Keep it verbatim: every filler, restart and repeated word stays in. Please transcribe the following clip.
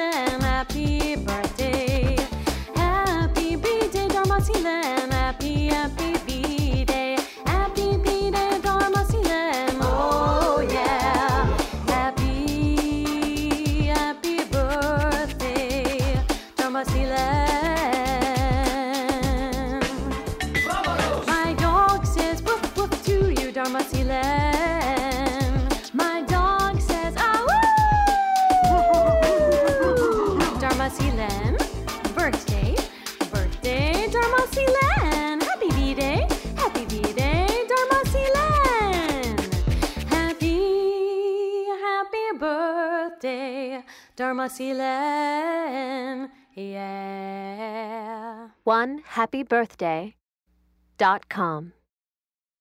Dharmasilam, happy birthday. Happy B-Day, Dharmasilam, happy, happy B-Day. Happy B-Day, Dharmasilam, oh yeah. Happy, happy birthday, Dharmasilam. My dog says woof woof to you, Dharmasilam. My dog says ah woo. Dharmasilam, birthday, birthday, Dharmasilam. Happy B-Day, happy B-Day, Dharmasilam. Happy, happy birthday, Dharmasilam. Yeah. one happy birthday dot com